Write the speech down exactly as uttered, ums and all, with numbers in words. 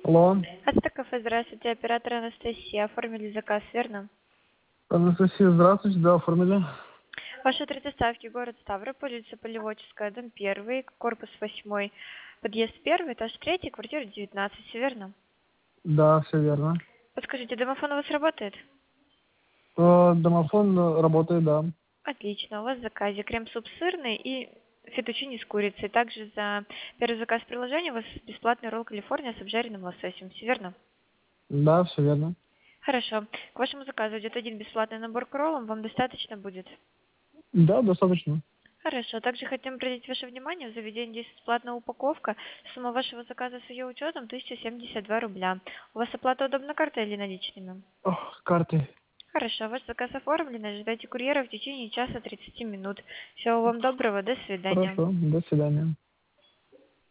Алло, Ацтекафе, здравствуйте, оператор Анастасия. Оформили заказ, верно? Анастасия, здравствуйте, да, оформили. Ваши три доставки: город Ставрополь, улица Полеводческая, дом первый, корпус восьмой, подъезд первый, этаж третий, квартира девятнадцать, все верно? Да, все верно. Подскажите, домофон у вас работает? Э, Домофон э, работает, да. Отлично, у вас в заказе крем-суп сырный и фетучини с курицей. Также за первый заказ приложения у вас бесплатный ролл Калифорния с обжаренным лососем, все верно? Да, все верно. Хорошо. К вашему заказу идет один бесплатный набор к роллам, вам достаточно будет? Да, достаточно. Хорошо. Также хотим обратить ваше внимание, в заведении действует бесплатная упаковка. Сумма вашего заказа с ее учетом тысяча семьдесят два рубля. У вас оплата удобна картой или наличными? Ох, карты. Хорошо, ваш заказ оформлен. Ожидайте курьера в течение часа тридцати минут. Всего вам доброго, до свидания. Хорошо, до свидания.